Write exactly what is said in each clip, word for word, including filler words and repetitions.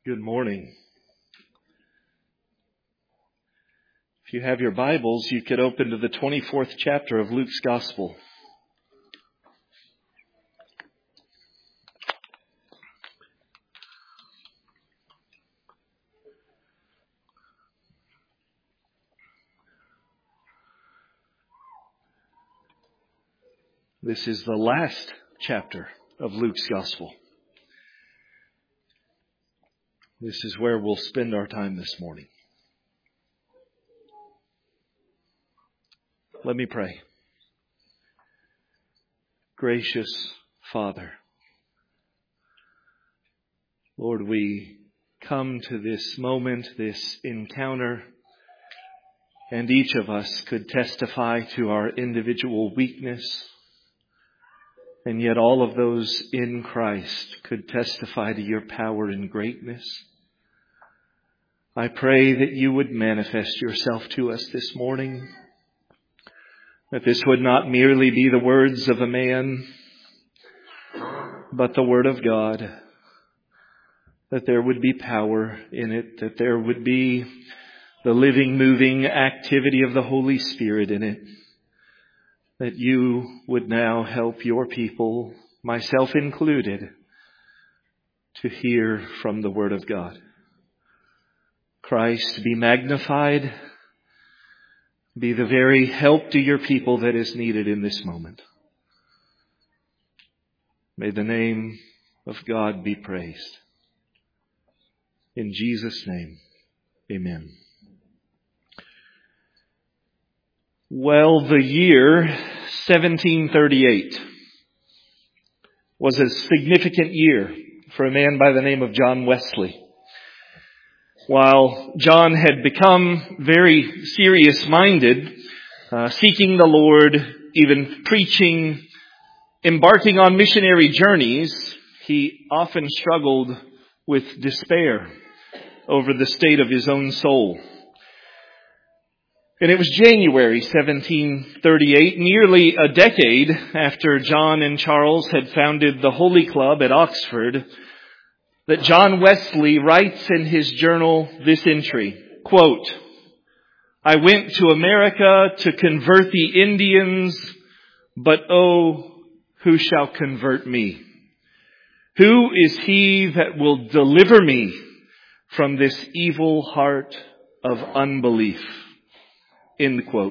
Good morning. If you have your Bibles, you could open to the twenty-fourth chapter of Luke's Gospel. This is the last chapter of Luke's Gospel. This is where we'll spend our time this morning. Let me pray. Gracious Father, Lord, we come to this moment, this encounter, and each of us could testify to our individual weakness, and yet all of those in Christ could testify to your power and greatness. I pray that you would manifest yourself to us this morning, that this would not merely be the words of a man, but the Word of God, that there would be power in it, that there would be the living, moving activity of the Holy Spirit in it, that you would now help your people, myself included, to hear from the Word of God. Christ, be magnified. Be the very help to your people that is needed in this moment. May the name of God be praised. In Jesus' name, amen. Well, the year seventeen thirty-eight was a significant year for a man by the name of John Wesley. While John had become very serious-minded, uh, seeking the Lord, even preaching, embarking on missionary journeys, he often struggled with despair over the state of his own soul. And it was January seventeen thirty-eight, nearly a decade after John and Charles had founded the Holy Club at Oxford, that John Wesley writes in his journal this entry, quote, "I went to America to convert the Indians, but oh, who shall convert me? Who is he that will deliver me from this evil heart of unbelief?" End quote.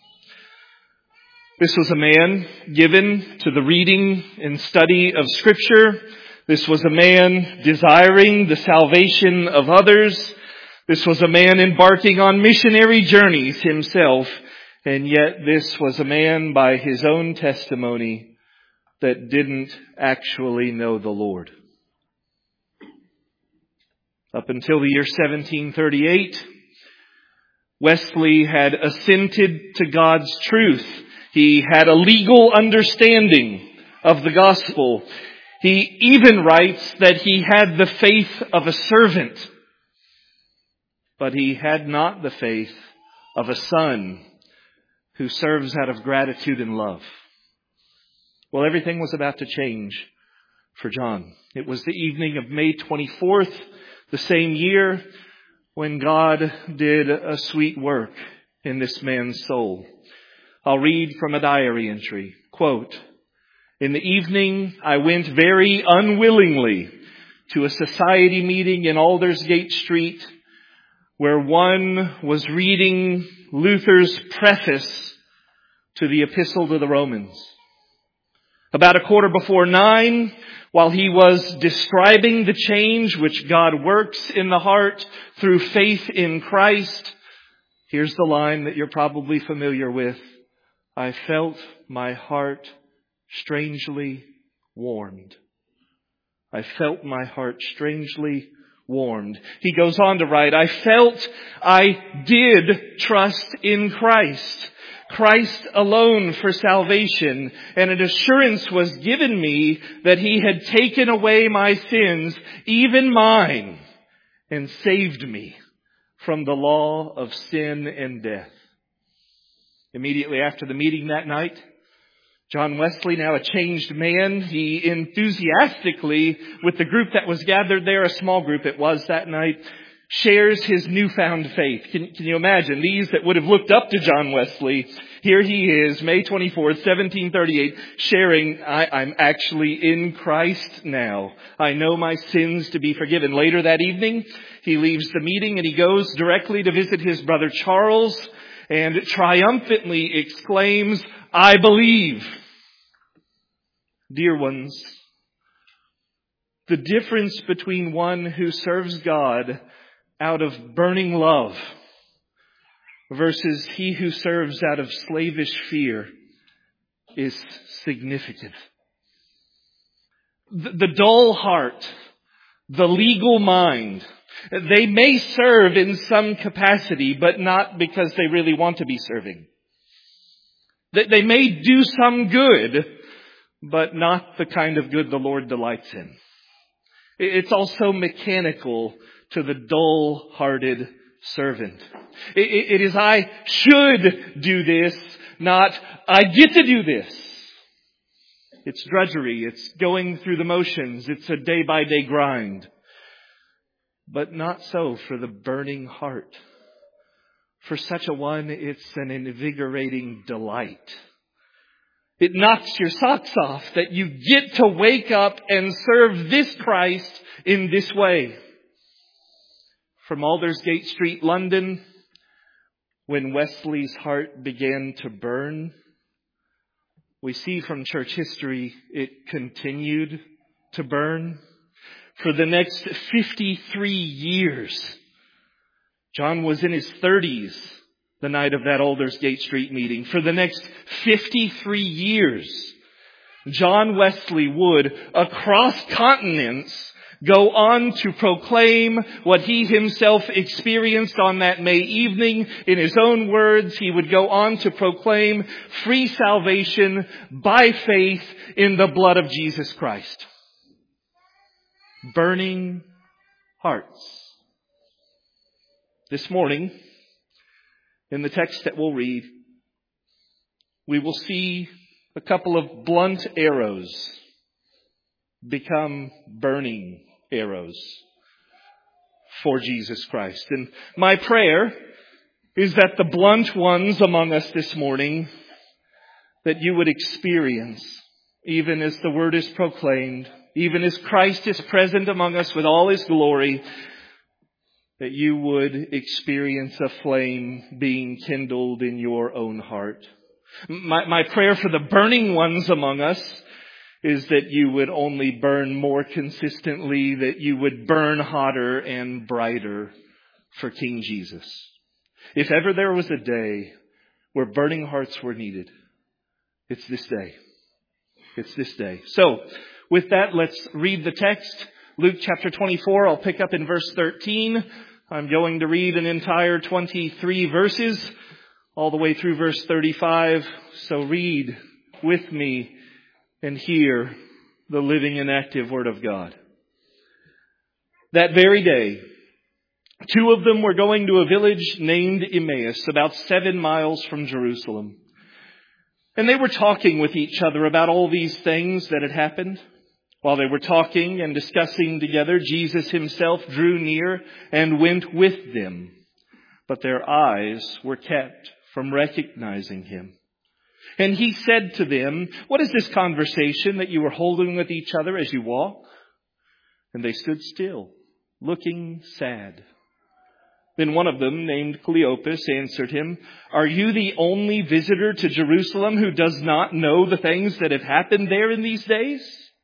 This was a man given to the reading and study of Scripture. This was a man desiring the salvation of others. This was a man embarking on missionary journeys himself. And yet this was a man, by his own testimony, that didn't actually know the Lord. Up until the year seventeen thirty-eight, Wesley had assented to God's truth. He had a legal understanding of the gospel. He even writes that he had the faith of a servant, but he had not the faith of a son who serves out of gratitude and love. Well, everything was about to change for John. It was the evening of May twenty-fourth, the same year, when God did a sweet work in this man's soul. I'll read from a diary entry. Quote, "In the evening, I went very unwillingly to a society meeting in Aldersgate Street, where one was reading Luther's preface to the Epistle to the Romans. About a quarter before nine, while he was describing the change which God works in the heart through faith in Christ, here's the line that you're probably familiar with. I felt my heart strangely warmed. I felt my heart strangely warmed." He goes on to write, "I felt I did trust in Christ. Christ alone for salvation, and an assurance was given me that He had taken away my sins, even mine, and saved me from the law of sin and death." Immediately after the meeting that night, John Wesley, now a changed man, he enthusiastically, with the group that was gathered there, a small group it was that night, shares his newfound faith. Can, can you imagine? These that would have looked up to John Wesley, here he is, May twenty-fourth, seventeen thirty-eight, sharing, I, I'm actually in Christ now. I know my sins to be forgiven. Later that evening, he leaves the meeting and he goes directly to visit his brother Charles and triumphantly exclaims, I believe. Dear ones, the difference between one who serves God out of burning love versus he who serves out of slavish fear is significant. The, the dull heart, the legal mind, they may serve in some capacity, but not because they really want to be serving. They, they may do some good, but not the kind of good the Lord delights in. It's also mechanical to the dull-hearted servant. It, it is I should do this, not I get to do this. It's drudgery. It's going through the motions. It's a day-by-day grind. But not so for the burning heart. For such a one, it's an invigorating delight. It knocks your socks off that you get to wake up and serve this Christ in this way. From Aldersgate Street, London, when Wesley's heart began to burn, we see from church history it continued to burn. For the next fifty-three years, John was in his thirties the night of that Aldersgate Street meeting. For the next fifty-three years, John Wesley would, across continents, go on to proclaim what he himself experienced on that May evening. In his own words, he would go on to proclaim free salvation by faith in the blood of Jesus Christ. Burning hearts. This morning, in the text that we'll read, we will see a couple of blunt arrows become burning arrows for Jesus Christ. And my prayer is that the blunt ones among us this morning, that you would experience, even as the word is proclaimed, even as Christ is present among us with all His glory, that you would experience a flame being kindled in your own heart. My, my prayer for the burning ones among us is that you would only burn more consistently, that you would burn hotter and brighter for King Jesus. If ever there was a day where burning hearts were needed, it's this day. It's this day. So, with that, let's read the text. Luke chapter twenty-four, I'll pick up in verse thirteen. I'm going to read an entire twenty-three verses, all the way through verse thirty-five. So read with me and hear the living and active Word of God. That very day, two of them were going to a village named Emmaus, about seven miles from Jerusalem. And they were talking with each other about all these things that had happened. While they were talking and discussing together, Jesus Himself drew near and went with them. But their eyes were kept from recognizing Him. And He said to them, "What is this conversation that you are holding with each other as you walk?" And they stood still, looking sad. Then one of them, named Cleopas, answered him, "Are you the only visitor to Jerusalem who does not know the things that have happened there in these days?"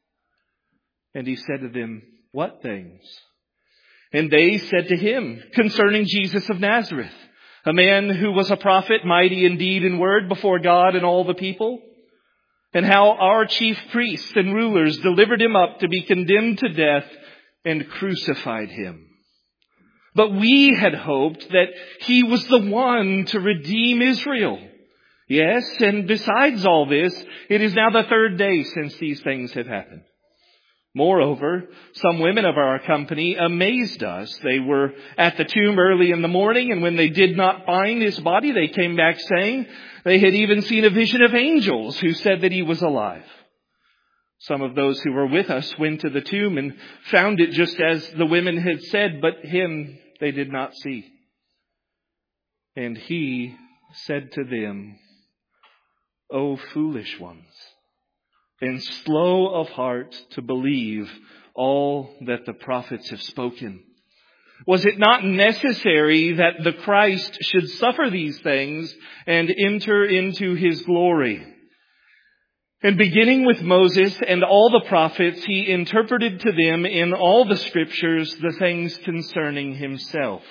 And He said to them, "What things?" And they said to Him, "Concerning Jesus of Nazareth, a man who was a prophet, mighty in deed and word before God and all the people, and how our chief priests and rulers delivered Him up to be condemned to death and crucified Him. But we had hoped that He was the one to redeem Israel. Yes, and besides all this, it is now the third day since these things have happened." Moreover, some women of our company amazed us. They were at the tomb early in the morning, and when they did not find his body, they came back saying they had even seen a vision of angels who said that he was alive. Some of those who were with us went to the tomb and found it just as the women had said, but him they did not see. And he said to them, O foolish ones, and slow of heart to believe all that the prophets have spoken. Was it not necessary that the Christ should suffer these things and enter into his glory? And beginning with Moses and all the prophets, he interpreted to them in all the scriptures the things concerning himself.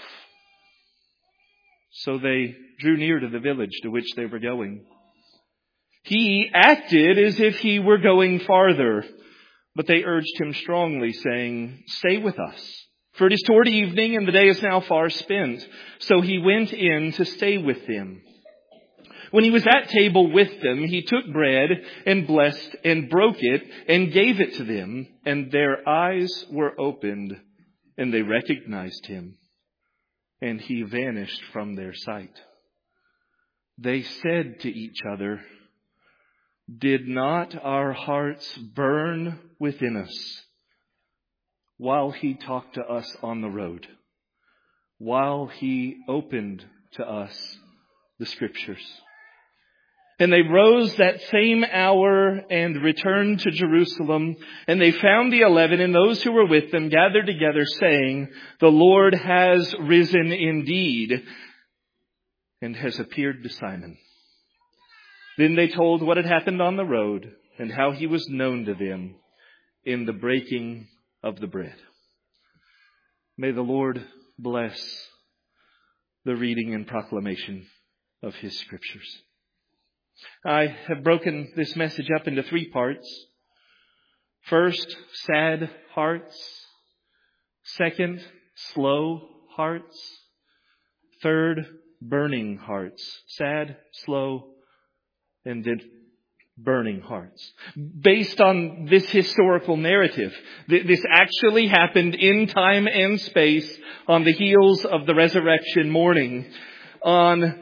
So they drew near to the village to which they were going. He acted as if he were going farther, but they urged him strongly, saying, Stay with us, for it is toward evening, and the day is now far spent. So he went in to stay with them. When he was at table with them, he took bread and blessed and broke it and gave it to them, and their eyes were opened, and they recognized him, and he vanished from their sight. They said to each other, Did not our hearts burn within us while he talked to us on the road, while he opened to us the scriptures? And they rose that same hour and returned to Jerusalem, and they found the eleven and those who were with them gathered together, saying, The Lord has risen indeed and has appeared to Simon. Then they told what had happened on the road and how he was known to them in the breaking of the bread. May the Lord bless the reading and proclamation of his scriptures. I have broken this message up into three parts. First, sad hearts. Second, slow hearts. Third, burning hearts. Sad, slow, and then burning hearts. Based on this historical narrative, this actually happened in time and space on the heels of the resurrection morning. On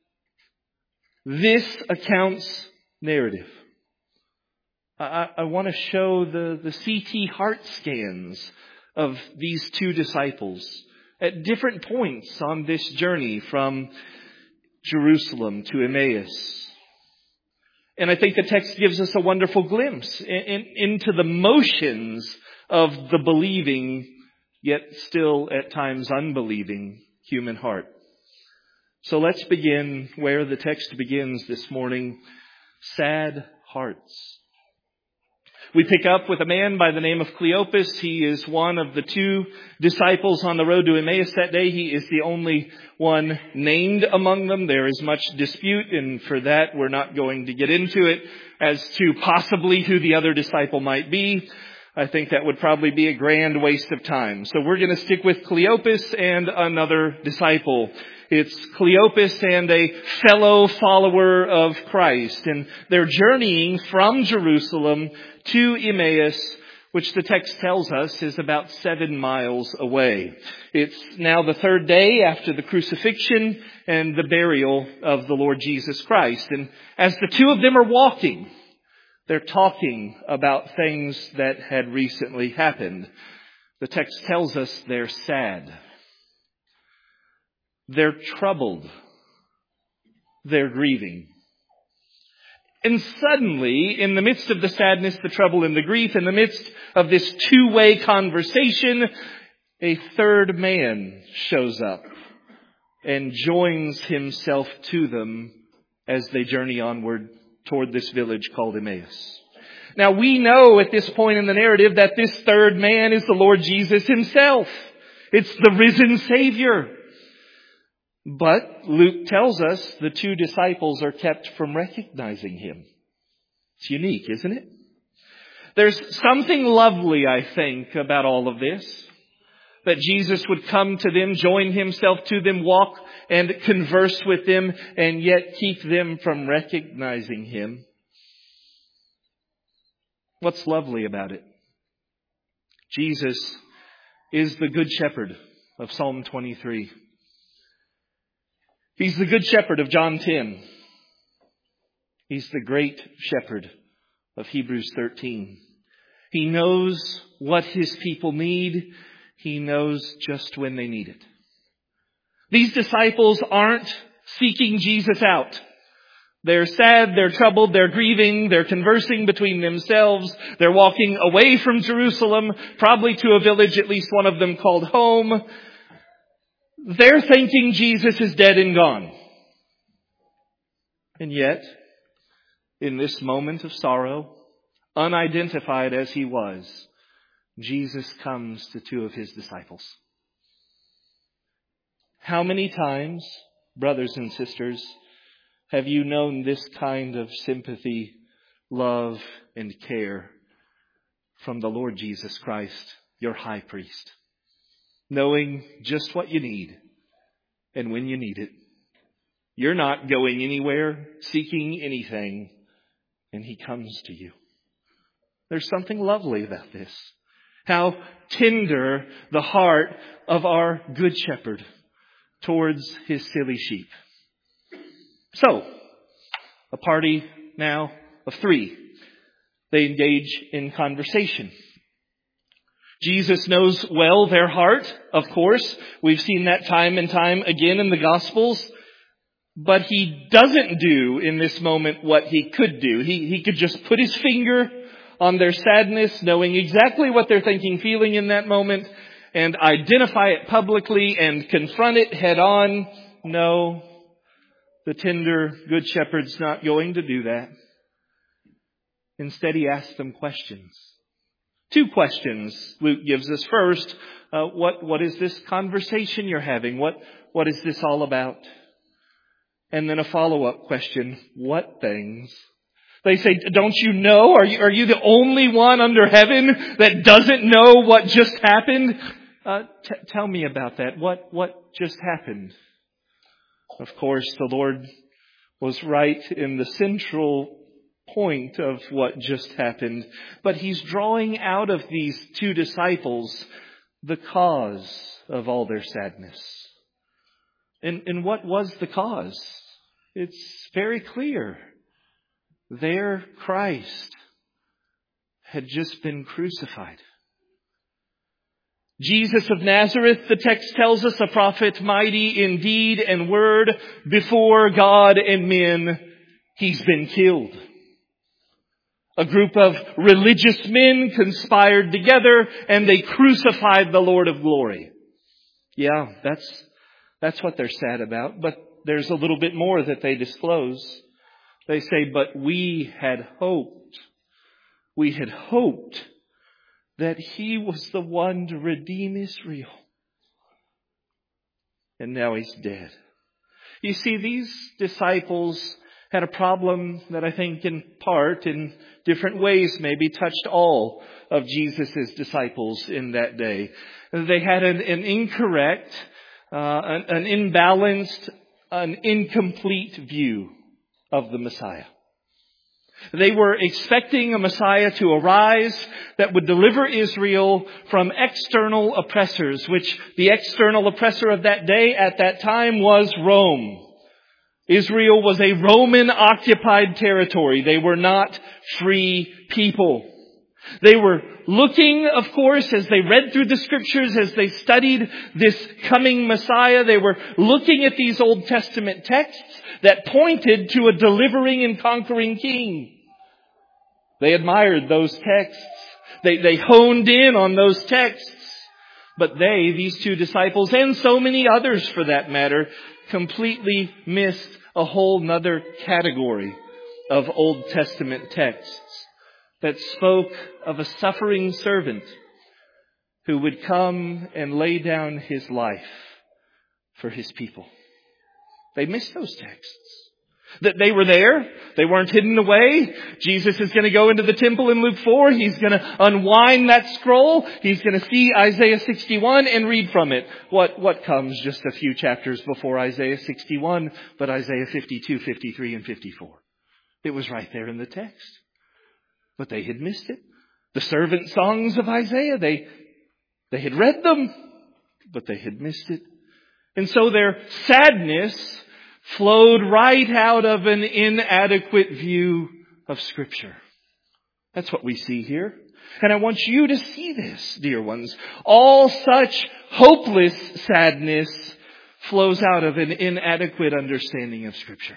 this account's narrative, I, I want to show the, the C T heart scans of these two disciples at different points on this journey from Jerusalem to Emmaus. And I think the text gives us a wonderful glimpse in, in, into the motions of the believing, yet still at times unbelieving human heart. So let's begin where the text begins this morning. Sad hearts. We pick up with a man by the name of Cleopas. He is one of the two disciples on the road to Emmaus that day. He is the only one named among them. There is much dispute, and for that we're not going to get into it as to possibly who the other disciple might be. I think that would probably be a grand waste of time. So we're going to stick with Cleopas and another disciple. It's Cleopas and a fellow follower of Christ. And they're journeying from Jerusalem to Emmaus, which the text tells us is about seven miles away. It's now the third day after the crucifixion and the burial of the Lord Jesus Christ. And as the two of them are walking, they're talking about things that had recently happened. The text tells us they're sad. They're troubled. They're grieving. And suddenly, in the midst of the sadness, the trouble, and the grief, in the midst of this two-way conversation, a third man shows up and joins himself to them as they journey onward toward this village called Emmaus. Now, we know at this point in the narrative that this third man is the Lord Jesus himself. It's the risen Savior. But Luke tells us the two disciples are kept from recognizing him. It's unique, isn't it? There's something lovely, I think, about all of this. That Jesus would come to them, join himself to them, walk and converse with them, and yet keep them from recognizing him. What's lovely about it? Jesus is the Good Shepherd of Psalm twenty-three. He's the Good Shepherd of John ten. He's the Great Shepherd of Hebrews thirteen. He knows what His people need. He knows just when they need it. These disciples aren't seeking Jesus out. They're sad, they're troubled, they're grieving, they're conversing between themselves. They're walking away from Jerusalem, probably to a village, at least one of them called home. They're thinking Jesus is dead and gone. And yet, in this moment of sorrow, unidentified as He was, Jesus comes to two of His disciples. How many times, brothers and sisters, have you known this kind of sympathy, love, and care from the Lord Jesus Christ, your high priest? Knowing just what you need and when you need it. You're not going anywhere, seeking anything, and He comes to you. There's something lovely about this. How tender the heart of our Good Shepherd towards His silly sheep. So, a party now of three. They engage in conversation. Jesus knows well their heart, of course. We've seen that time and time again in the Gospels. But He doesn't do in this moment what He could do. He, he could just put His finger on their sadness, knowing exactly what they're thinking, feeling in that moment, and identify it publicly and confront it head on. No. The tender Good Shepherd's not going to do that. Instead, He asks them questions. Two questions Luke gives us. First, uh, what, what is this conversation you're having? What, what is this all about? And then a follow-up question. What things? They say, don't you know? Are you, are you the only one under heaven that doesn't know what just happened? Uh, t- tell me about that. What, what just happened? Of course, the Lord was right in the central point of what just happened. But He's drawing out of these two disciples the cause of all their sadness. And, and what was the cause? It's very clear. Their Christ had just been crucified. Jesus of Nazareth, the text tells us, a prophet mighty in deed and word before God and men, He's been killed. A group of religious men conspired together and they crucified the Lord of glory. Yeah, that's, that's what they're sad about. But there's a little bit more that they disclose. They say, but we had hoped, we had hoped that He was the one to redeem Israel. And now He's dead. You see, these disciples had a problem that I think in part, in different ways, maybe touched all of Jesus' disciples in that day. They had an, an incorrect, uh, an, an imbalanced, an incomplete view of the Messiah. They were expecting a Messiah to arise that would deliver Israel from external oppressors, which the external oppressor of that day at that time was Rome. Israel was a Roman-occupied territory. They were not free people. They were looking, of course, as they read through the Scriptures, as they studied this coming Messiah, they were looking at these Old Testament texts that pointed to a delivering and conquering King. They admired those texts. They, they honed in on those texts. But they, these two disciples, and so many others for that matter, completely missed a whole nother category of Old Testament texts that spoke of a suffering servant who would come and lay down His life for His people. They missed those texts. That they were there. They weren't hidden away. Jesus is going to go into the temple in Luke four. He's going to unwind that scroll. He's going to see Isaiah sixty-one and read from it. What, what comes just a few chapters before Isaiah sixty-one, but Isaiah fifty-two, fifty-three, and fifty-four. It was right there in the text. But they had missed it. The servant songs of Isaiah, they, They had read them, but they had missed it. And so their sadness flowed right out of an inadequate view of Scripture. That's what we see here. And I want you to see this, dear ones. All such hopeless sadness flows out of an inadequate understanding of Scripture.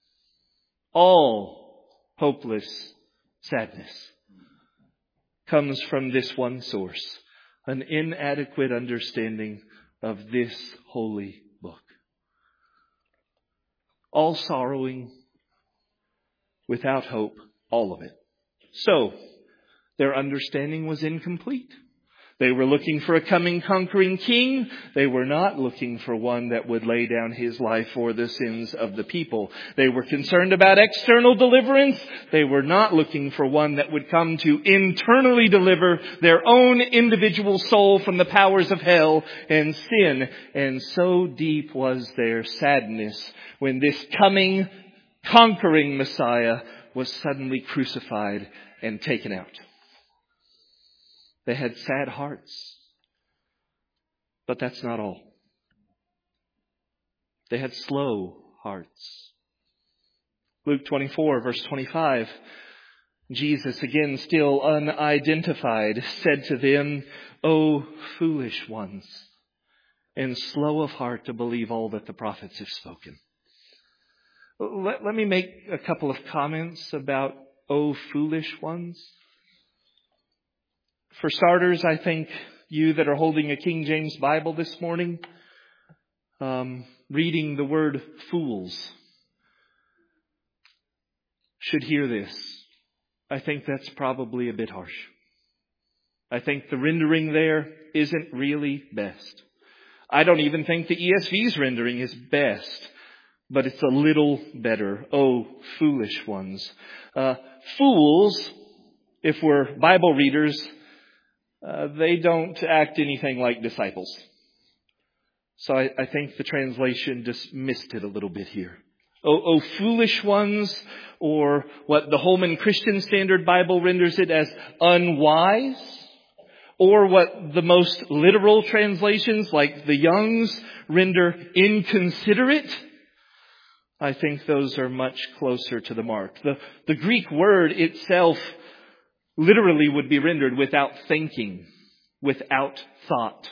All hopeless sadness comes from this one source, an inadequate understanding of this holy book. All sorrowing, without hope, all of it. So, their understanding was incomplete. They were looking for a coming conquering king. They were not looking for one that would lay down his life for the sins of the people. They were concerned about external deliverance. They were not looking for one that would come to internally deliver their own individual soul from the powers of hell and sin. And so deep was their sadness when this coming conquering Messiah was suddenly crucified and taken out. They had sad hearts. But that's not all. They had slow hearts. Luke twenty-four, verse twenty-five. Jesus, again still unidentified, said to them, O foolish ones, and slow of heart to believe all that the prophets have spoken. Let, let me make a couple of comments about O foolish ones. For starters, I think you that are holding a King James Bible this morning, um, reading the word fools, should hear this. I think that's probably a bit harsh. I think the rendering there isn't really best. I don't even think the E S V's rendering is best, but it's a little better. Oh, foolish ones. Uh, fools, if we're Bible readers, Uh, they don't act anything like disciples. So I, I think the translation just missed it a little bit here. Oh, oh, foolish ones, or what the Holman Christian Standard Bible renders it as unwise, or what the most literal translations like the Young's render inconsiderate. I think those are much closer to the mark. The, the Greek word itself literally would be rendered without thinking, without thought.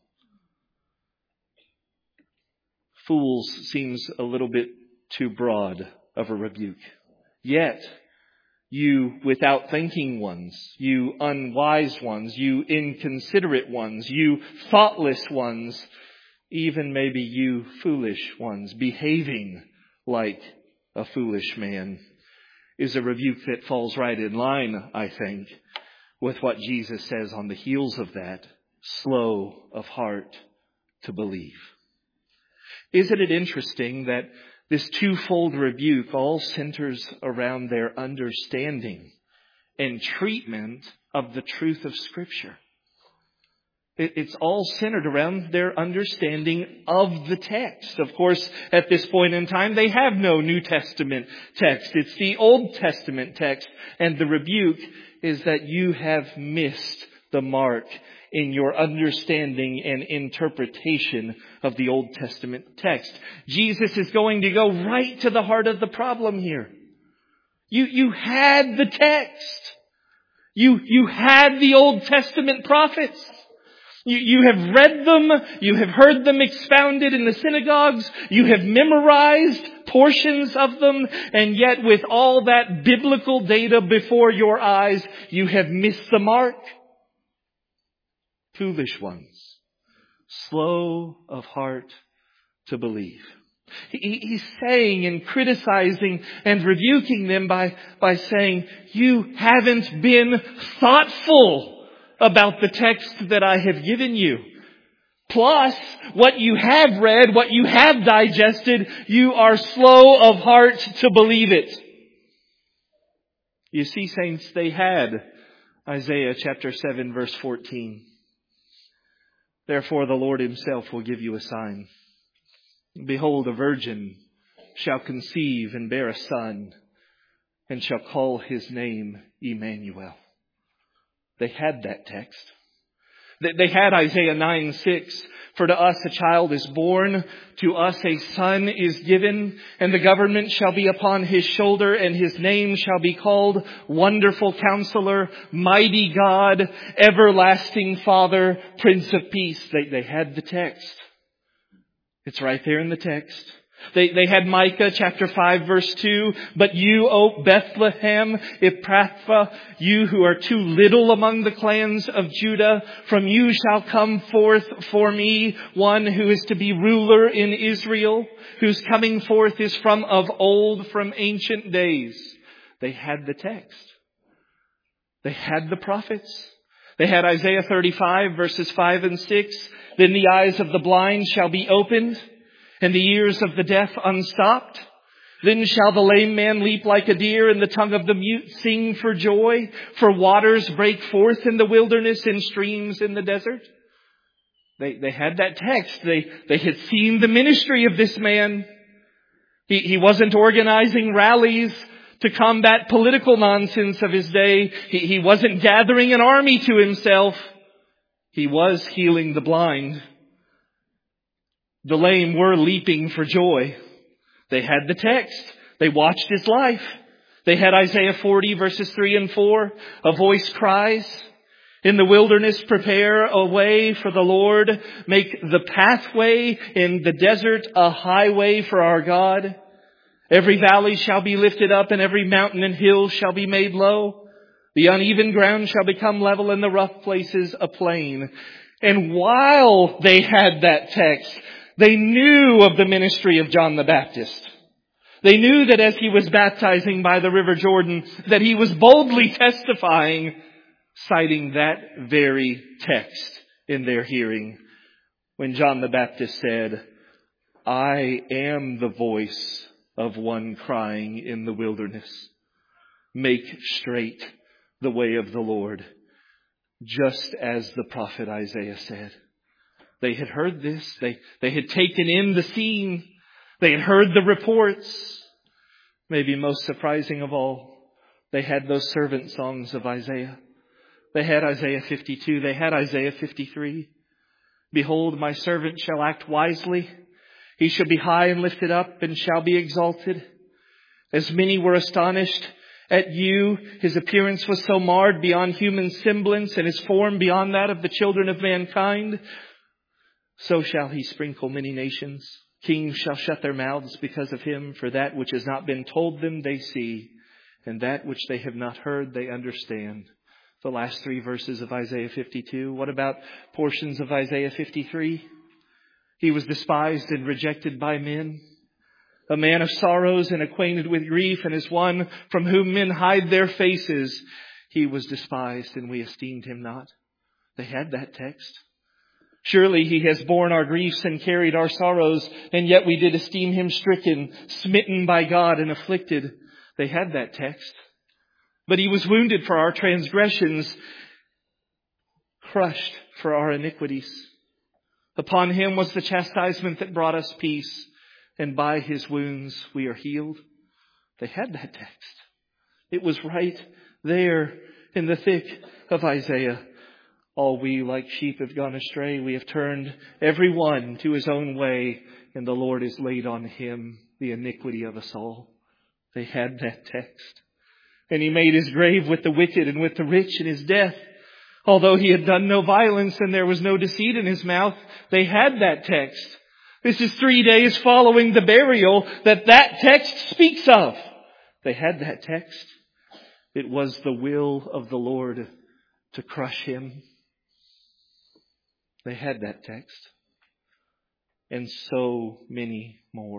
Fools seems a little bit too broad of a rebuke. Yet, you without thinking ones, you unwise ones, you inconsiderate ones, you thoughtless ones, even maybe you foolish ones, behaving like a foolish man, is a rebuke that falls right in line, I think, with what Jesus says on the heels of that, slow of heart to believe. Isn't it interesting that this twofold rebuke all centers around their understanding and treatment of the truth of Scripture? It's all centered around their understanding of the text. Of course, at this point in time, they have no New Testament text. It's the Old Testament text. And the rebuke is that you have missed the mark in your understanding and interpretation of the Old Testament text. Jesus is going to go right to the heart of the problem here. You, you had the text. You, you had the Old Testament prophets. You, you have read them. You have heard them expounded in the synagogues. You have memorized portions of them. And yet with all that biblical data before your eyes, you have missed the mark. Foolish ones, slow of heart to believe. He, he's saying and criticizing and rebuking them by, by saying, you haven't been thoughtful about the text that I have given you. Plus, what you have read, what you have digested, you are slow of heart to believe it. You see, saints, they had Isaiah chapter seven, verse fourteen. Therefore the Lord himself will give you a sign. Behold, a virgin shall conceive and bear a son, and shall call his name Emmanuel. They had that text. They had Isaiah nine six. For to us a child is born, to us a son is given, and the government shall be upon his shoulder, and his name shall be called Wonderful Counselor, Mighty God, Everlasting Father, Prince of Peace. They, they had the text. It's right there in the text. They, they had Micah chapter five verse two. But you, O Bethlehem Ephrathah, you who are too little among the clans of Judah, from you shall come forth for me one who is to be ruler in Israel, whose coming forth is from of old, from ancient days. They had the text. They had the prophets. They had Isaiah thirty-five verses five and six. Then the eyes of the blind shall be opened, and the ears of the deaf unstopped. Then shall the lame man leap like a deer, and the tongue of the mute sing for joy. For waters break forth in the wilderness, and streams in the desert. They, they had that text. They, they had seen the ministry of this man. He, he wasn't organizing rallies to combat political nonsense of his day. He, he wasn't gathering an army to himself. He was healing the blind. The lame were leaping for joy. They had the text. They watched his life. They had Isaiah forty verses three and four. A voice cries, in the wilderness prepare a way for the Lord. Make the pathway in the desert a highway for our God. Every valley shall be lifted up, and every mountain and hill shall be made low. The uneven ground shall become level, and the rough places a plain. And while they had that text, they knew of the ministry of John the Baptist. They knew that as he was baptizing by the River Jordan, that he was boldly testifying, citing that very text in their hearing. When John the Baptist said, I am the voice of one crying in the wilderness. Make straight the way of the Lord, just as the prophet Isaiah said. They had heard this. They, they had taken in the scene. They had heard the reports. Maybe most surprising of all, they had those servant songs of Isaiah. They had Isaiah fifty-two. They had Isaiah fifty-three. Behold, my servant shall act wisely. He shall be high and lifted up, and shall be exalted. As many were astonished at you, his appearance was so marred beyond human semblance, and his form beyond that of the children of mankind. So shall he sprinkle many nations. Kings shall shut their mouths because of him, for that which has not been told them they see, and that which they have not heard they understand. The last three verses of Isaiah fifty-two. What about portions of Isaiah fifty-three? He was despised and rejected by men, a man of sorrows and acquainted with grief, and as one from whom men hide their faces. He was despised, and we esteemed him not. They had that text. Surely he has borne our griefs and carried our sorrows, and yet we did esteem him stricken, smitten by God, and afflicted. They had that text. But he was wounded for our transgressions, crushed for our iniquities. Upon him was the chastisement that brought us peace, and by his wounds we are healed. They had that text. It was right there in the thick of Isaiah. All we like sheep have gone astray. We have turned every one to his own way, and the Lord has laid on him the iniquity of us all. They had that text. And he made his grave with the wicked and with the rich in his death. Although he had done no violence and there was no deceit in his mouth, they had that text. This is three days following the burial that that text speaks of. They had that text. It was the will of the Lord to crush him. They had that text. And so many more.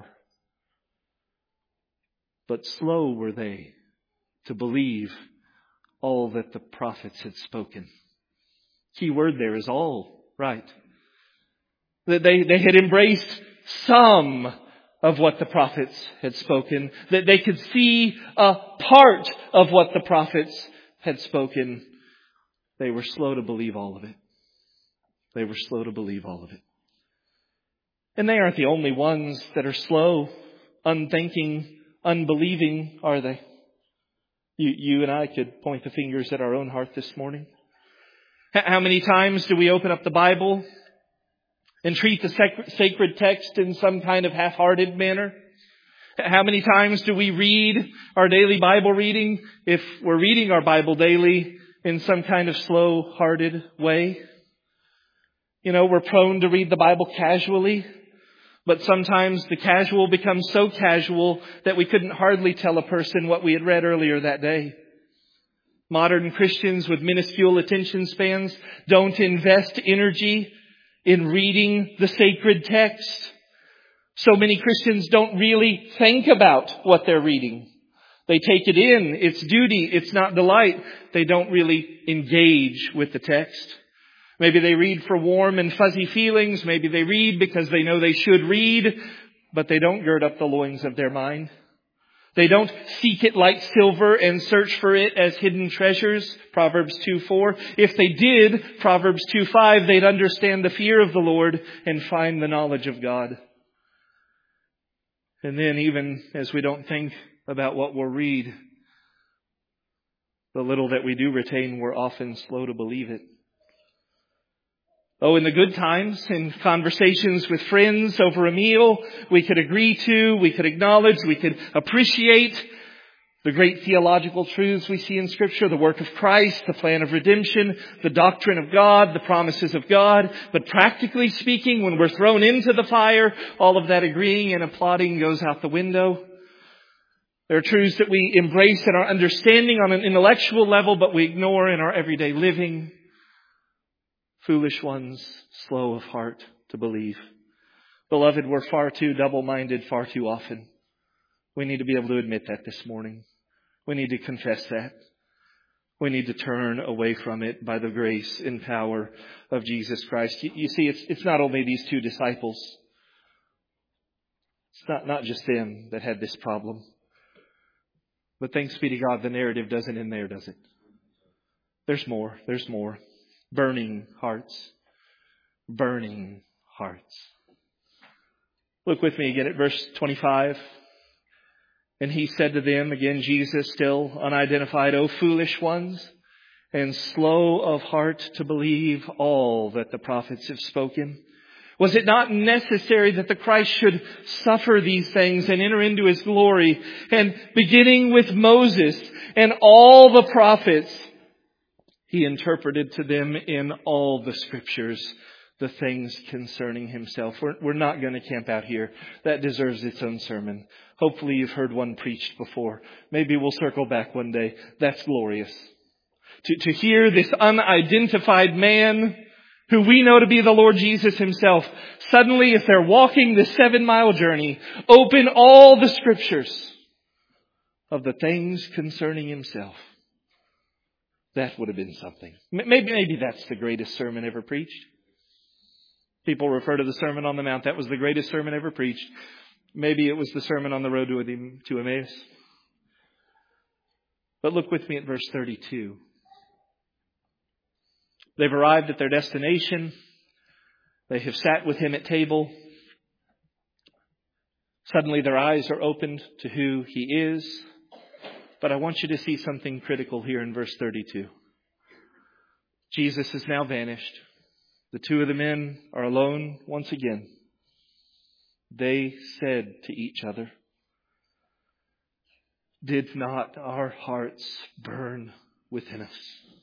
But slow were they to believe all that the prophets had spoken. Key word there is all, right? That they, they had embraced some of what the prophets had spoken. That they could see a part of what the prophets had spoken. They were slow to believe all of it. They were slow to believe all of it. And they aren't the only ones that are slow, unthinking, unbelieving, are they? You, you and I could point the fingers at our own heart this morning. How many times do we open up the Bible and treat the sacred, sacred text in some kind of half-hearted manner? How many times do we read our daily Bible reading, if we're reading our Bible daily, in some kind of slow-hearted way? You know, we're prone to read the Bible casually, but sometimes the casual becomes so casual that we couldn't hardly tell a person what we had read earlier that day. Modern Christians with minuscule attention spans don't invest energy in reading the sacred text. So many Christians don't really think about what they're reading. They take it in. It's duty. It's not delight. They don't really engage with the text. Maybe they read for warm and fuzzy feelings. Maybe they read because they know they should read, but they don't gird up the loins of their mind. They don't seek it like silver and search for it as hidden treasures, Proverbs two four. If they did, Proverbs two five, they'd understand the fear of the Lord and find the knowledge of God. And then even as we don't think about what we'll read, the little that we do retain, we're often slow to believe it. Oh, in the good times, in conversations with friends over a meal, we could agree to, we could acknowledge, we could appreciate the great theological truths we see in Scripture, the work of Christ, the plan of redemption, the doctrine of God, the promises of God. But practically speaking, when we're thrown into the fire, all of that agreeing and applauding goes out the window. There are truths that we embrace in our understanding on an intellectual level, but we ignore in our everyday living. Foolish ones, slow of heart to believe. Beloved, we're far too double-minded far too often. We need to be able to admit that this morning. We need to confess that. We need to turn away from it by the grace and power of Jesus Christ. You, you see, it's, it's not only these two disciples. It's not, not just them that had this problem. But thanks be to God, the narrative doesn't end there, does it? There's more. There's more. Burning hearts. Burning hearts. Look with me again at verse twenty-five. And he said to them, again, Jesus still unidentified, O foolish ones, and slow of heart to believe all that the prophets have spoken. Was it not necessary that the Christ should suffer these things and enter into His glory? And beginning with Moses and all the prophets, He interpreted to them in all the Scriptures the things concerning Himself. We're, we're not going to camp out here. That deserves its own sermon. Hopefully you've heard one preached before. Maybe we'll circle back one day. That's glorious. To, to hear this unidentified man, who we know to be the Lord Jesus Himself, suddenly, if they're walking this seven mile journey, open all the Scriptures of the things concerning Himself. That would have been something. Maybe, maybe that's the greatest sermon ever preached. People refer to the Sermon on the Mount. That was the greatest sermon ever preached. Maybe it was the Sermon on the Road to Emmaus. But look with me at verse thirty-two. They've arrived at their destination. They have sat with Him at table. Suddenly their eyes are opened to who He is. But I want you to see something critical here in verse thirty-two. Jesus has now vanished. The two of the men are alone once again. They said to each other, did not our hearts burn within us?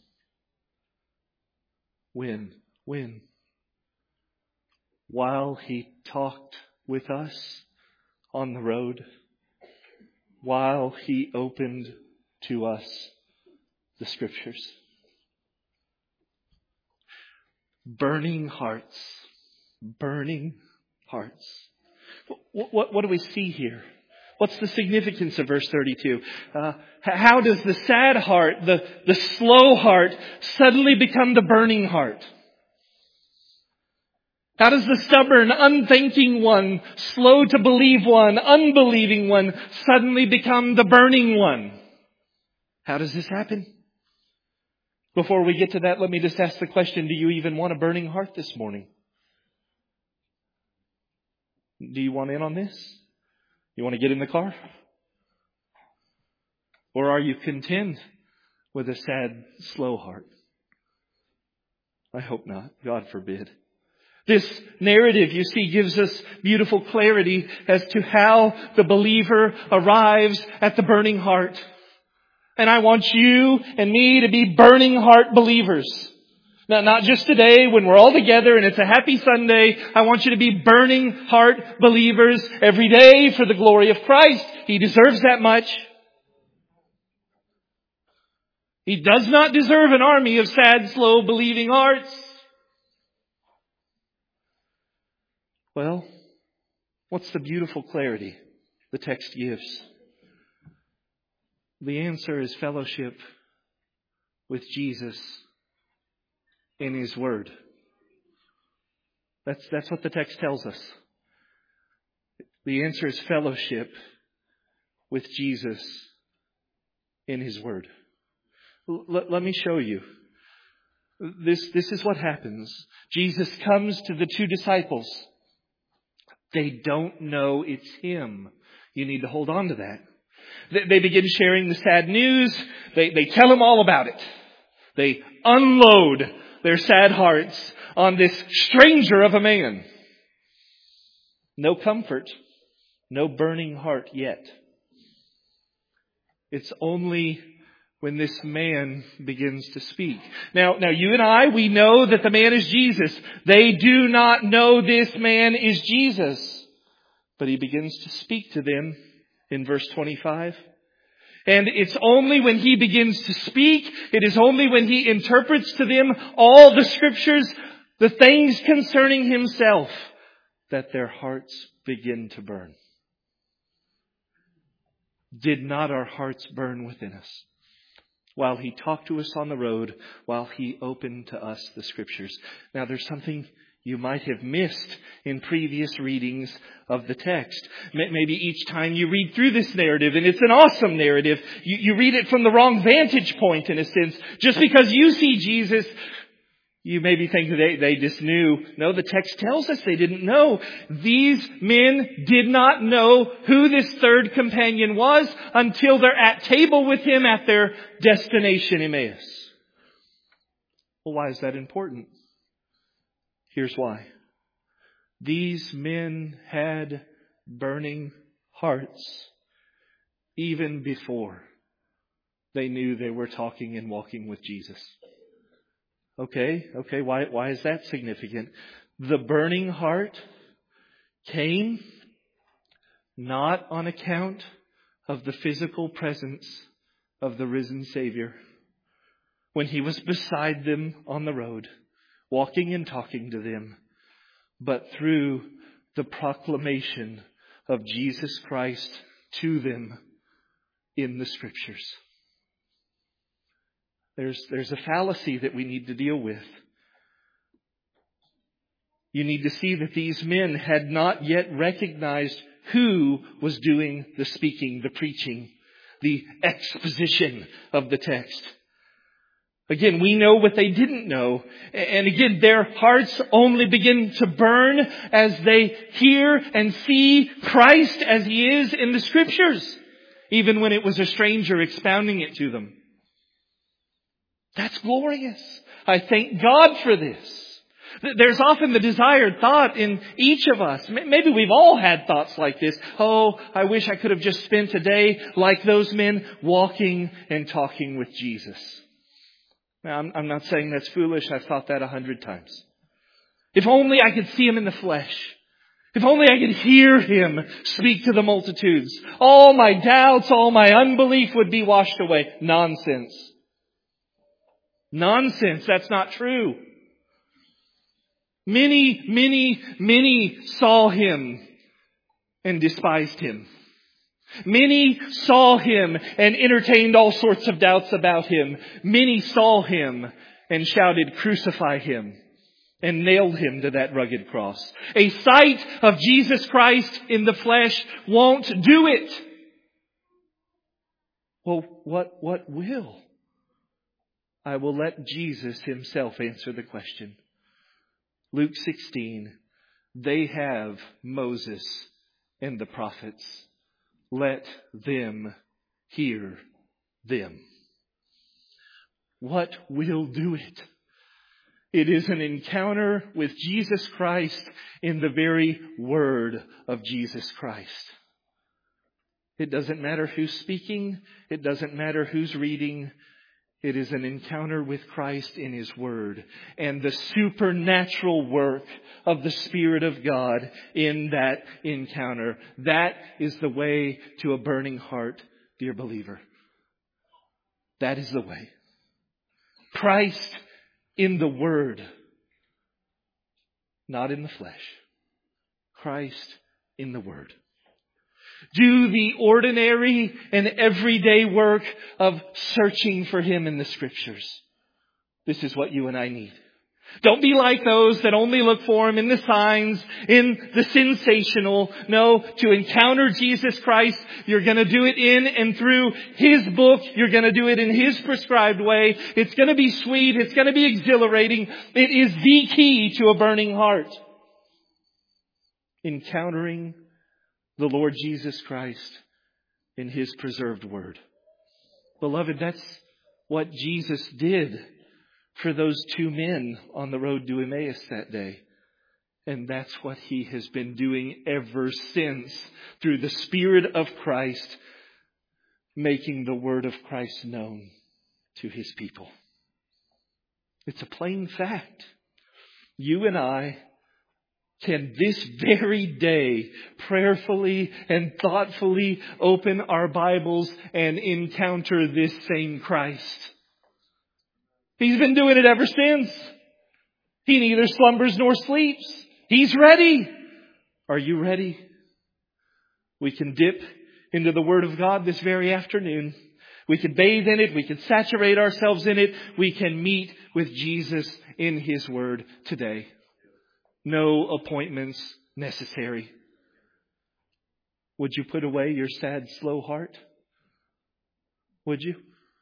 When? When? While He talked with us on the road. While He opened to us the Scriptures. Burning hearts. Burning hearts. What, what, what do we see here? What's the significance of verse thirty-two? Uh, how does the sad heart, the, the slow heart, suddenly become the burning heart? How does the stubborn, unthinking one, slow to believe one, unbelieving one, suddenly become the burning one? How does this happen? Before we get to that, let me just ask the question, do you even want a burning heart this morning? Do you want in on this? You want to get in the car? Or are you content with a sad, slow heart? I hope not. God forbid. This narrative, you see, gives us beautiful clarity as to how the believer arrives at the burning heart. And I want you and me to be burning heart believers. Now, not just today when we're all together and it's a happy Sunday. I want you to be burning heart believers every day for the glory of Christ. He deserves that much. He does not deserve an army of sad, slow, believing hearts. Well, what's the beautiful clarity the text gives? The answer is fellowship with Jesus in His Word. That's, that's what the text tells us. The answer is fellowship with Jesus in His Word. L- let me show you. This, this is what happens. Jesus comes to the two disciples. They don't know it's Him. You need to hold on to that. They, they begin sharing the sad news. They, they tell Him all about it. They unload their sad hearts on this stranger of a man. No comfort. No burning heart yet. It's only when this man begins to speak. Now, now you and I, we know that the man is Jesus. They do not know this man is Jesus. But He begins to speak to them in verse twenty-five. And it's only when He begins to speak, it is only when He interprets to them all the Scriptures, the things concerning Himself, that their hearts begin to burn. Did not our hearts burn within us while He talked to us on the road, while He opened to us the Scriptures? Now there's something you might have missed in previous readings of the text. Maybe each time you read through this narrative, and it's an awesome narrative, you, you read it from the wrong vantage point in a sense. Just because you see Jesus, you maybe think that they, they just knew. No, the text tells us they didn't know. These men did not know who this third companion was until they're at table with Him at their destination, Emmaus. Well, why is that important? Here's why. These men had burning hearts even before they knew they were talking and walking with Jesus. Okay, okay, why, why is that significant? The burning heart came not on account of the physical presence of the risen Savior when He was beside them on the road, walking and talking to them, but through the proclamation of Jesus Christ to them in the Scriptures. There's, there's a fallacy that we need to deal with. You need to see that these men had not yet recognized who was doing the speaking, the preaching, the exposition of the text. Again, we know what they didn't know. And again, their hearts only begin to burn as they hear and see Christ as He is in the Scriptures, even when it was a stranger expounding it to them. That's glorious. I thank God for this. There's often the desired thought in each of us. Maybe we've all had thoughts like this. Oh, I wish I could have just spent a day like those men, walking and talking with Jesus. Now, I'm, I'm not saying that's foolish. I've thought that a hundred times. If only I could see Him in the flesh. If only I could hear Him speak to the multitudes. All my doubts, all my unbelief would be washed away. Nonsense. Nonsense. That's not true. Many, many, many saw Him and despised Him. Many saw Him and entertained all sorts of doubts about Him. Many saw Him and shouted, "Crucify Him," and nailed Him to that rugged cross. A sight of Jesus Christ in the flesh won't do it. Well, what, what will? I will let Jesus Himself answer the question. Luke sixteen, they have Moses and the prophets. Let them hear them. What will do it? It is an encounter with Jesus Christ in the very word of Jesus Christ. It doesn't matter who's speaking. It doesn't matter who's reading. It is an encounter with Christ in His Word and the supernatural work of the Spirit of God in that encounter. That is the way to a burning heart, dear believer. That is the way. Christ in the Word, not in the flesh. Christ in the Word. Do the ordinary and everyday work of searching for Him in the Scriptures. This is what you and I need. Don't be like those that only look for Him in the signs, in the sensational. No, to encounter Jesus Christ, you're going to do it in and through His book. You're going to do it in His prescribed way. It's going to be sweet. It's going to be exhilarating. It is the key to a burning heart. Encountering the Lord Jesus Christ in His preserved Word. Beloved, that's what Jesus did for those two men on the road to Emmaus that day. And that's what He has been doing ever since, through the Spirit of Christ, making the Word of Christ known to His people. It's a plain fact. You and I can this very day prayerfully and thoughtfully open our Bibles and encounter this same Christ. He's been doing it ever since. He neither slumbers nor sleeps. He's ready. Are you ready? We can dip into the Word of God this very afternoon. We can bathe in it. We can saturate ourselves in it. We can meet with Jesus in His Word today. No appointments necessary. Would you put away your sad, slow heart? Would you?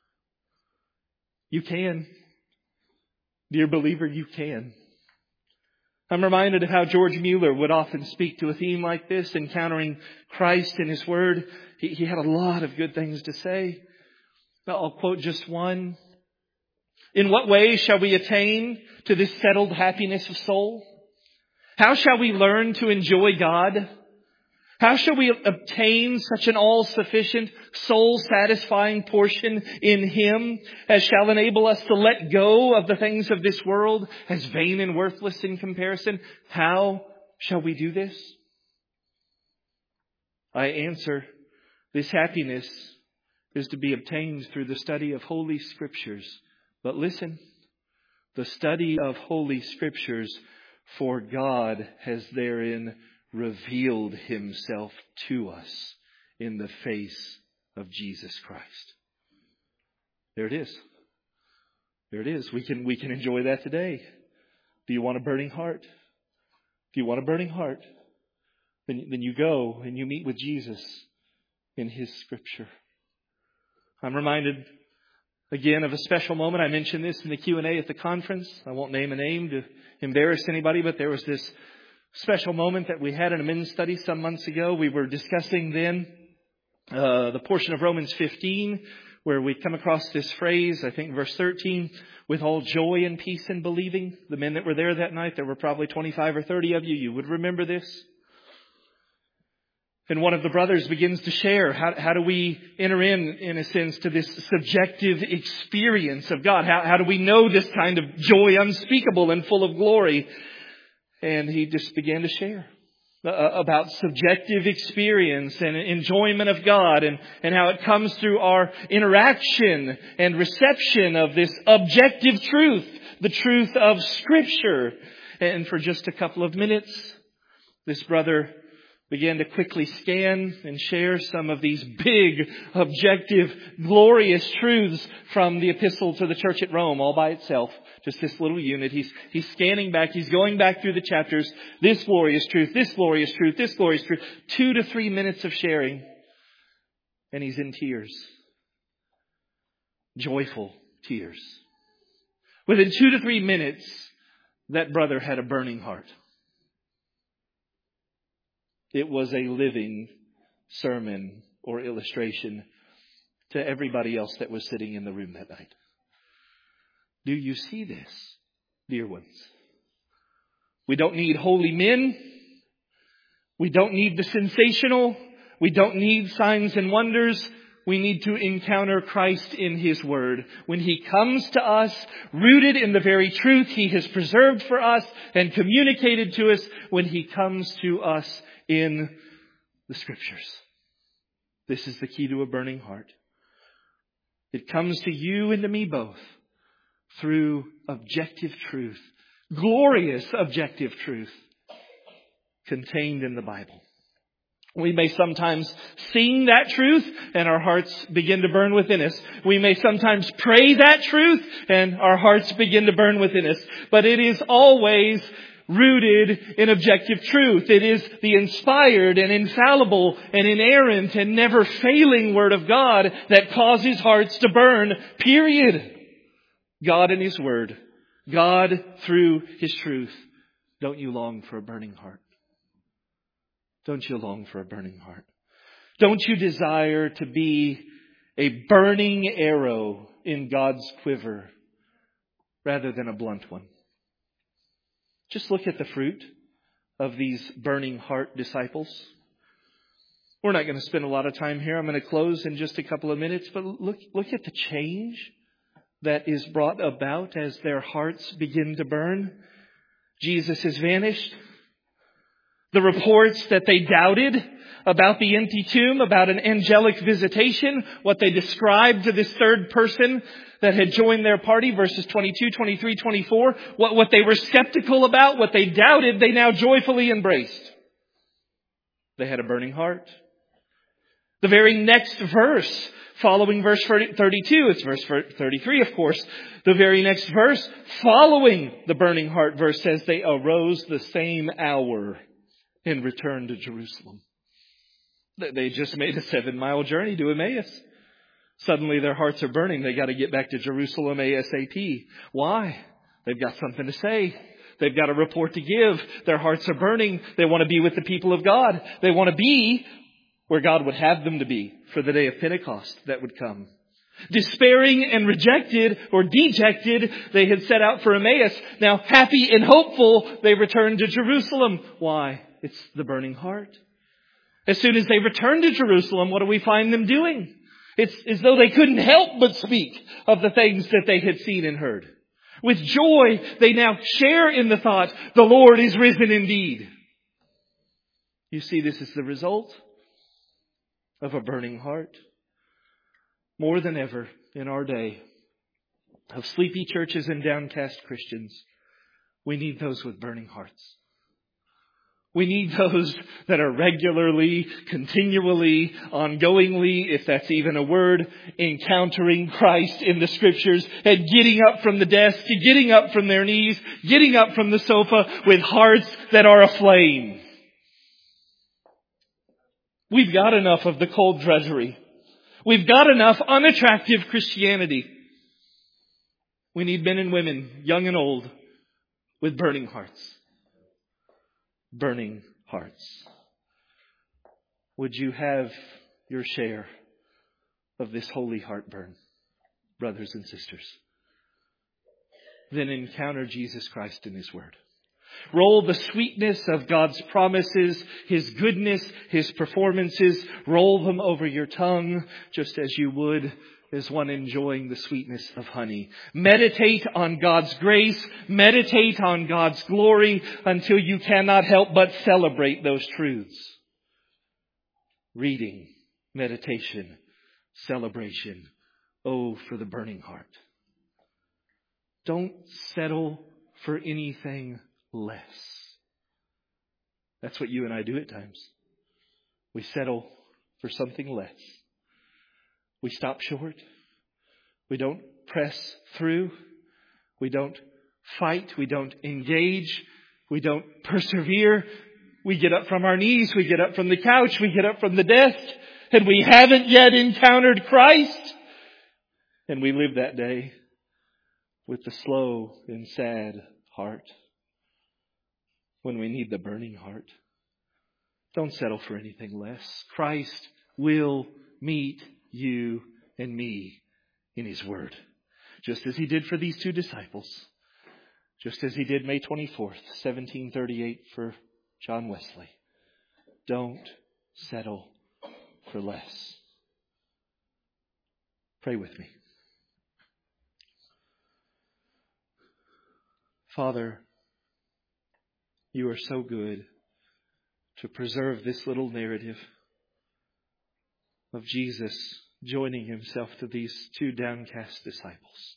You can. Dear believer, you can. I'm reminded of how George Mueller would often speak to a theme like this, encountering Christ in His Word. He, he had a lot of good things to say. I'll quote just one. In what way shall we attain to this settled happiness of soul? How shall we learn to enjoy God? How shall we obtain such an all-sufficient, soul-satisfying portion in Him as shall enable us to let go of the things of this world as vain and worthless in comparison? How shall we do this? I answer, this happiness is to be obtained through the study of Holy Scriptures. But listen, the study of Holy Scriptures, for God has therein revealed Himself to us in the face of Jesus Christ. There it is. There it is. We can, we can enjoy that today. Do you want a burning heart? Do you want a burning heart? Then, then you go and you meet with Jesus in His Scripture. I'm reminded again of a special moment. I mentioned this in the Q and A at the conference. I won't name a name to embarrass anybody, but there was this special moment that we had in a men's study some months ago. We were discussing then uh, the portion of Romans fifteen where we come across this phrase, I think verse thirteen, with all joy and peace in believing. The men that were there that night, there were probably twenty-five or thirty of you. You would remember this. And one of the brothers begins to share, how, how do we enter in, in a sense, to this subjective experience of God? How, how do we know this kind of joy unspeakable and full of glory? And he just began to share uh, about subjective experience and enjoyment of God and, and how it comes through our interaction and reception of this objective truth, the truth of Scripture. And for just a couple of minutes, this brother began to quickly scan and share some of these big, objective, glorious truths from the epistle to the church at Rome all by itself. Just this little unit. He's, he's scanning back. He's going back through the chapters. This glorious truth, this glorious truth, this glorious truth. Two to three minutes of sharing. And he's in tears. Joyful tears. Within two to three minutes, that brother had a burning heart. It was a living sermon or illustration to everybody else that was sitting in the room that night. Do you see this? dear ones. We don't need holy men. We don't need the sensational. We don't need signs and wonders. We need to encounter Christ in His Word. When He comes to us, rooted in the very truth He has preserved for us and communicated to us, when He comes to us in the Scriptures. This is the key to a burning heart. It comes to you and to me both through objective truth, glorious objective truth contained in the Bible. We may sometimes sing that truth and our hearts begin to burn within us. We may sometimes pray that truth and our hearts begin to burn within us. But it is always rooted in objective truth. It is the inspired and infallible and inerrant and never failing Word of God that causes hearts to burn, period. God and His Word. God through His truth. Don't you long for a burning heart? Don't you long for a burning heart? Don't you desire to be a burning arrow in God's quiver rather than a blunt one? Just look at the fruit of these burning heart disciples. We're not going to spend a lot of time here. I'm going to close in just a couple of minutes, but look, look at the change that is brought about as their hearts begin to burn. Jesus has vanished. The reports that they doubted about the empty tomb, about an angelic visitation, what they described to this third person that had joined their party, verses twenty-two, twenty-three, twenty-four, what, what they were skeptical about, what they doubted, they now joyfully embraced. They had a burning heart. The very next verse, following verse thirty-two, it's verse thirty-three, of course. The very next verse, following the burning heart verse, says they arose the same hour and returned to Jerusalem. They just made a seven mile journey to Emmaus. Suddenly their hearts are burning. They got to get back to Jerusalem ASAP. Why? They've got something to say. They've got a report to give. Their hearts are burning. They want to be with the people of God. They want to be where God would have them to be for the day of Pentecost that would come. Despairing and rejected or dejected, they had set out for Emmaus. Now, happy and hopeful, they returned to Jerusalem. Why? It's the burning heart. As soon as they returned to Jerusalem, what do we find them doing? It's as though they couldn't help but speak of the things that they had seen and heard. With joy, they now share in the thought, the Lord is risen indeed. You see, this is the result of a burning heart. More than ever in our day of sleepy churches and downcast Christians, we need those with burning hearts. We need those that are regularly, continually, ongoingly, if that's even a word, encountering Christ in the Scriptures and getting up from the desk, getting up from their knees, getting up from the sofa with hearts that are aflame. We've got enough of the cold drudgery. We've got enough unattractive Christianity. We need men and women, young and old, with burning hearts. Burning hearts. Would you have your share of this holy heartburn, brothers and sisters? Then encounter Jesus Christ in His Word. Roll the sweetness of God's promises, His goodness, His performances, roll them over your tongue just as you would as one enjoying the sweetness of honey. Meditate on God's grace. Meditate on God's glory until you cannot help but celebrate those truths. Reading, meditation, celebration. Oh, for the burning heart. Don't settle for anything less. That's what you and I do at times. We settle for something less. We stop short. We don't press through. We don't fight. We don't engage. We don't persevere. We get up from our knees. We get up from the couch. We get up from the desk. And we haven't yet encountered Christ. And we live that day with the slow and sad heart when we need the burning heart. Don't settle for anything less. Christ will meet you and me in His Word, just as He did for these two disciples. just as he did May twenty-fourth, seventeen thirty-eight for John Wesley. Don't settle for less. Pray with me. Father, you are so good to preserve this little narrative of Jesus joining himself to these two downcast disciples.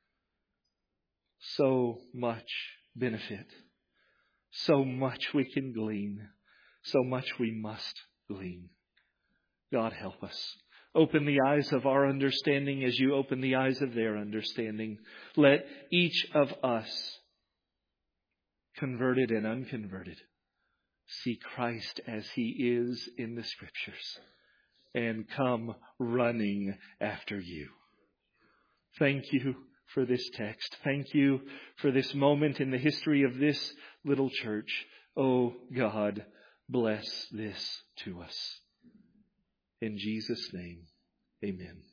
So much benefit, so much we can glean, so much we must glean. God help us. Open the eyes of our understanding as you open the eyes of their understanding. Let each of us, converted and unconverted, see Christ as he is in the Scriptures and come running after you. Thank you for this text. Thank you for this moment in the history of this little church. Oh God, bless this to us. In Jesus' name, amen.